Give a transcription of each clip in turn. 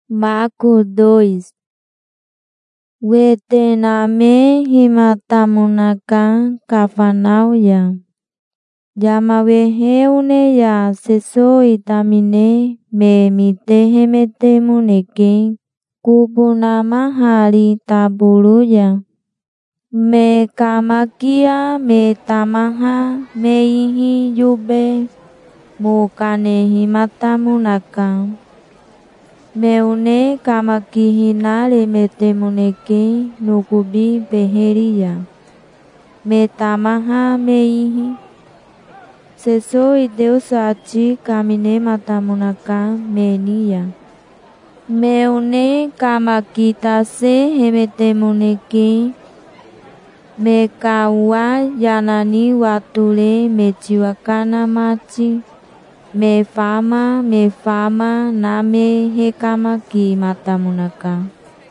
Marcos 2. Wetename himatamunaka Cafarnaum. Yamaweheune ya seso itamine me mitehemetemuneke kubunamahali tabuluya. Me kamakia me tamaha me ihi yube mukane himatamunaka. Meune kamakihinale metemuneke nukubi beheria. Me tamaha me ihi. Seso e Deus ati kamine matamunaka menia. Meune kamakita se hemetemuneke. Me kawa yanani watule me chiwakana machi. Me fama name hekamaki matamunaka.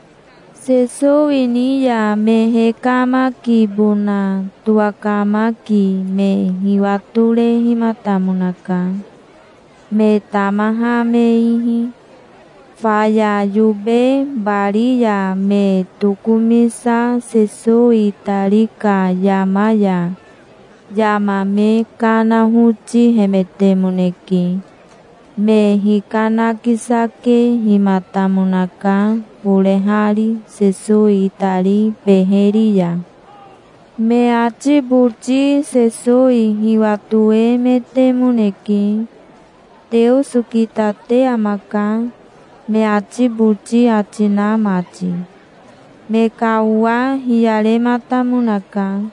Seso iniya me hekamaki buna tuakamaki me hiwatule himatamunaka. Me tamaha me ihi. Faya yube baria me tukumisa seso itarika yamaya. Yamame kana huchi hemetemuneke. Me hikana kisake himatamunaka bulehari seso itari beheria. Me achibuchi seso hiwatue metemuneke. Deus kitate amaka. Me achibuchi achina machi. Me kaua hiare matamunaka.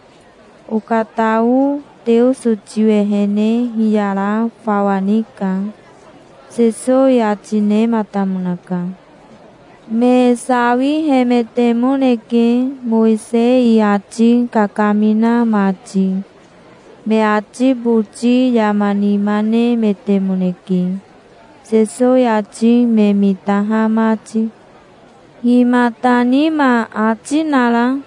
Ukatau Deus uchiwehene hiara fawanika. Seso yachine matamunaka. Me sawi hemetemuneke Moise iachi kakamina machi. Me achi buchi yamanimane metemuneke. Seso yachi me mitaha machi. Himatanima achinala.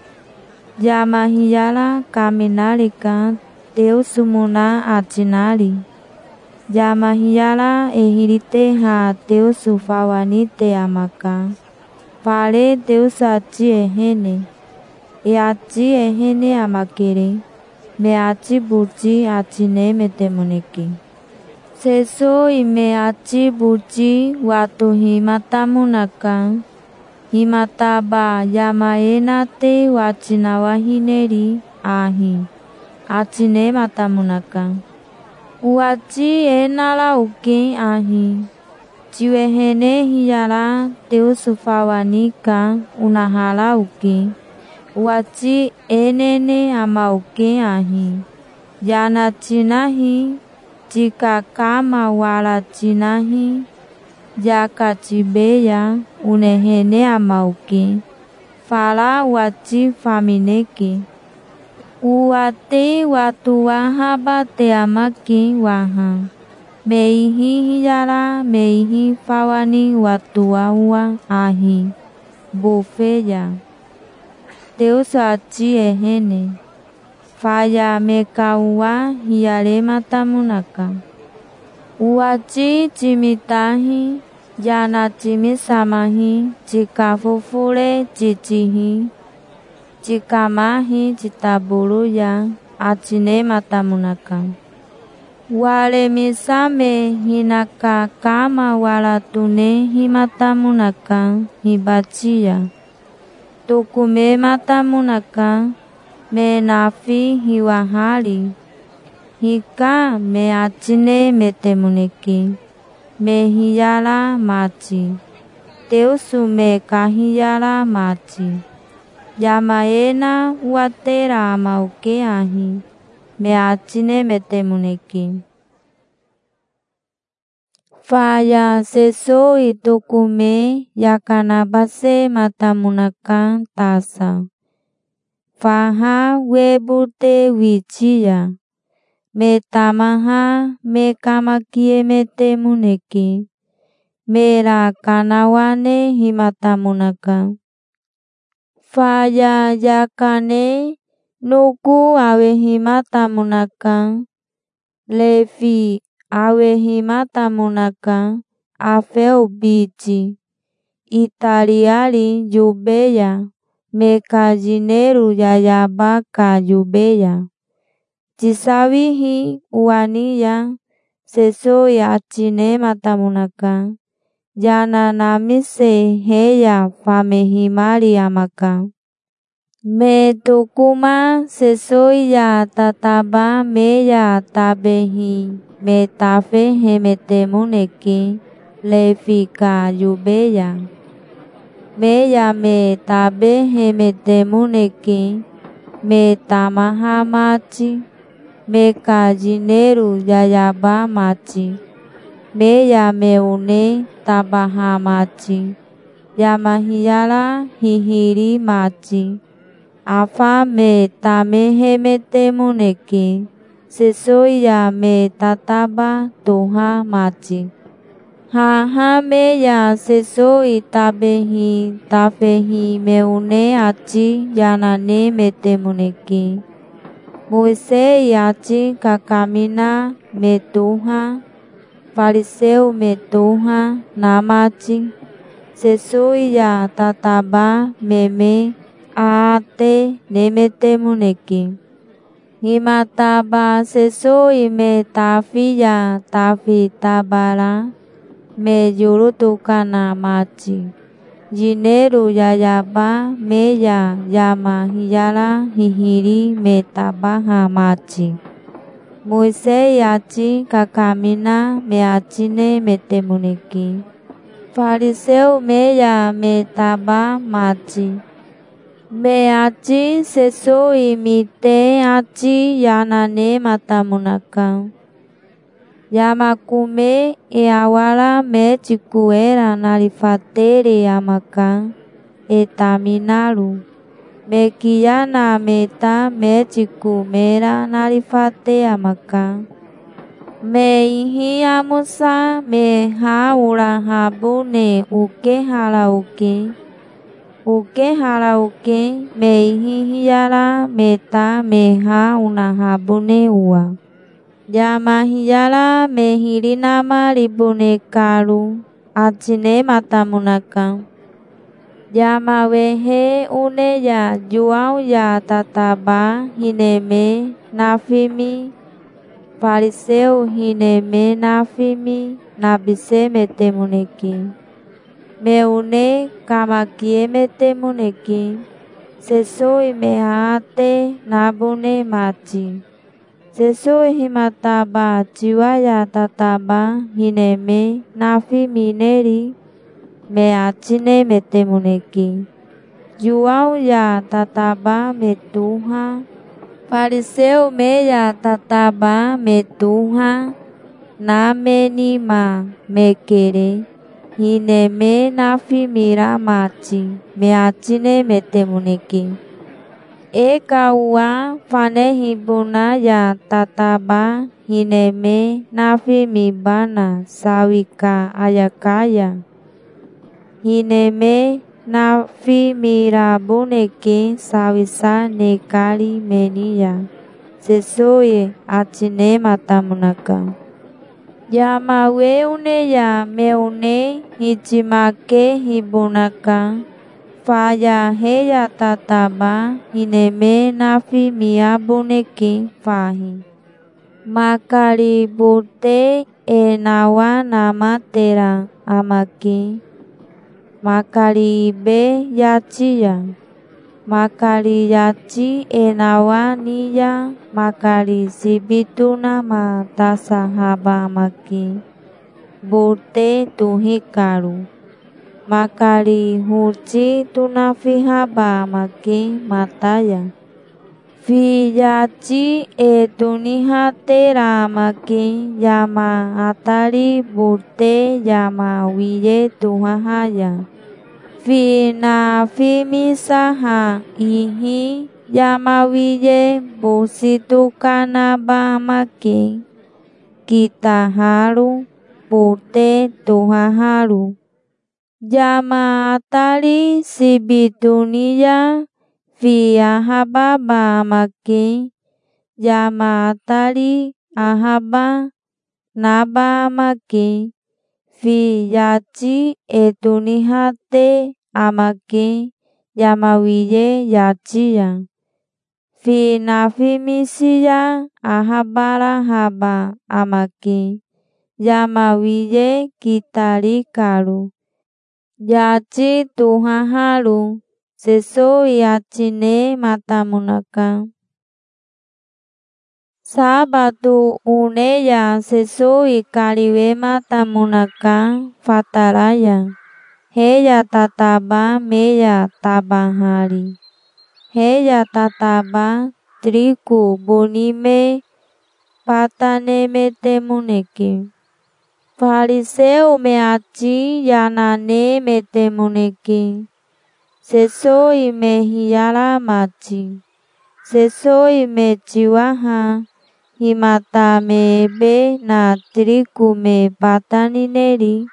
Yamahiyala kaminalika Deus muna achinali. Yamahiyala ehirite ha Deus fawanite amaka. Fale Deus achi ehene. E achi ehene amakere. Me achi buchi achine metemuneke. Seso ime achi buchi watu himatamunaka. Himataba yamaenate wachinawahineri ahi. Achine matamunaka. Uachi enala uke ahi. Chiwehene hiyara Deus fawanika unahala uke. Uachi enene ama uke ahi. Yana chinahi. Chikakama wala chinahi. Yakachibeya unehene amauke. Fala wachi famineke. Uate watu wahaba te amaki waha. Meihi hiyara meihi fawani watu wawa ahi. Bufeya. Deus achi ehene. Faya mekawa hiyare matamunaka. Uachi chimitahi, yana chimisamahi, chikafufure chichihi, chikamahi chitabuluya, achine matamunaka. Wale misame hinaka kama walatune himatamunaka, hibachiya. Tukume matamunaka, menafi hiwahali. Hika me achine metemuneke. Me hiyara machi. Deus me kahiyara machi. Yamaena watera amauke ahi. Me achine metemuneke. Faya seso itukume yakanabase matamunaka tasa. Faha webute wichiya. Me tamaha me kamakie metemuneke. Mera kanawane himatamunaka. Faya yakane nuku awe himatamunaka. Levi awe himatamunaka. Afeu bichi. italiali jubeya, mekajineru yayabaka jubeya. Tisawihi uania sesoi atine matamunaka. Jana namise heya famehimali amaka. Me tukuma sesoi ya tataba meya tabehi me tafe hemetemuneki lefika jubeya. Meya me tabe hemetemuneki me tamahamachi me kajineru yayaba machi. Meya meune tabahamachi. Yamahiyala hihiri machi. Afa me tamehemetemuneki. Sesoi ya me tataba toha machi. Haha meya sesoi tabehi tafehi meune achi yanane metemuneki. Moisei achi kakamina metuha. Fariseu metuha namachi. Sesoi ya tataba meme aate nemetemuneki. Himataba sesoi me tafiya tafi tabara me yurutukana machi. Jineru yayaba meya yama hiyala hihiri me tabaha machi. Moisei achi kakamina me achine metemuneki. Fariseu meya me taba machi. Me achi sesoi mite achi yanane matamunaka. Yamakume awala me chikuera nalifatere amaka. Etaminalu. Me kiyana meta me chikumera nalifate amaka. Me ihi amusa me haula habune uke halauke. Uke halauke me ihi hiyala meta me hauna habune ua. Yama hiyala me hilinama libune kalu. Achine matamunaka. Yama wehe uneya juau ya tataba hineme nafimi. Fariseu hineme nafimi nabise metemuneki. Meune kamakie metemuneki. Sesoi mehaate nabune machi. Sesoi himataba jiwaya tataba hineme nafimi neri. Me achine metemuneki. Juau ya tataba metuha. Fariseu meya tataba metuha. Namenima mekere. Hineme nafimira machi. Me achine metemuneki. Eka ua fanehibuna ya tataba hineme nafimibana sawika ayakaya. Hineme nafimirabuneki sawisa nekali meniya. Sesoi achine matamunaka. Yama weuneya meune hichimake hibunaka. Faya heya tataba hineme nafimiabuneki fahi. Makari bute enawa namatera amaki. Makari ibe yachiya. Makari yachi enawa niya. Makari sibituna matasahaba maki. Bute tuhikaru. Makari huchi tunafihaba maki mataya. Fiyachi etunihatera maki yama atari bute yama wiye tuhahaya. Fina fimisaha ihi yama wiye busitukanaba maki. Kitaharu bute tuhaharu. Yama atari sibituniya fiahababa maki. Yama atari ahaba naba maki. fi yachi etunihate amaki yamawiye yachiya. Fi nafimisiya ahabara haba amaki yamawiye kitarikaru. Yachi tuhaharu sesoi yachine matamunaka. Sabatu uneya sesoi kariwe matamunaka fataraya. Heya tataba meya tabahari. Heya tataba triku bunime patane metemuneki. Fariseu meachi yanane metemuneki. Sesoi mehiyara machi. Sesoi mechiwaha. Himata mebe na triku me patanineri.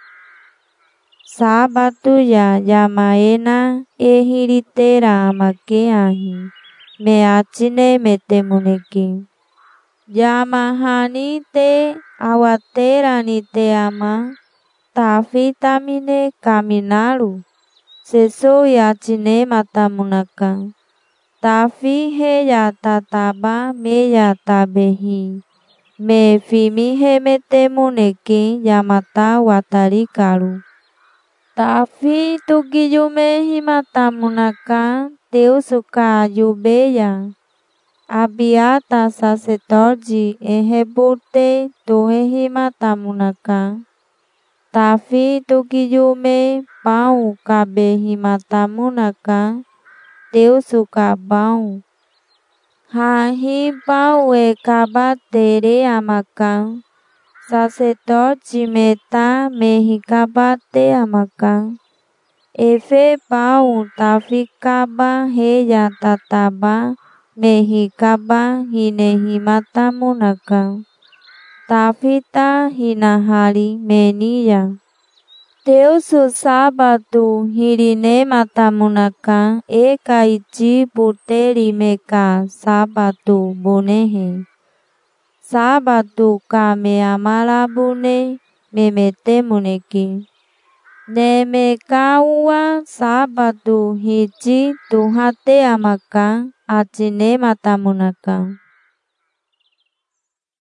Sabatu ya yamaena ehiritera amakeahi. Meachine metemuneki. Yamahani te awatera ni te ama. Tafitamine kaminaru. Sesoi yachine matamunaka. Tafi heya tataba meya tabehi. Me fimihe metemuneki yamata watarikaru. Tafi tukiyume himatamunaka teusuka yubeya. Abiata sacerdote ehebute tohe himatamunaka. Tafi tukiyume pau kabe himatamunaka teusuka pau. Hahi pau kabatere amaka. Sacerdote meta mehikabate amaka. Efe pau tafikaba heya tataba mehikaba hinehimatamunaka. Tafita hinahari meniya. Teusu sabatu hirine matamunaka eka ichi puteri meka sabatu bunehe. Sabatu kame amara bune memetemuneki. Nemeka uwa sabatu hichi tuhate amaka achine matamunaka.